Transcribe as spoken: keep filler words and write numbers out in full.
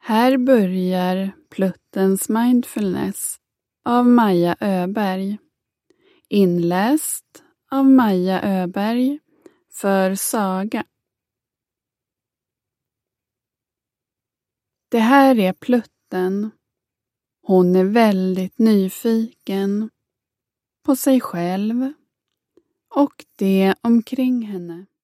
Här börjar Pluttens Mindfulness av Maja Öberg. Inläst av Maja Öberg för Saga. Det här är Plutten. Hon är väldigt nyfiken på sig själv och det omkring henne.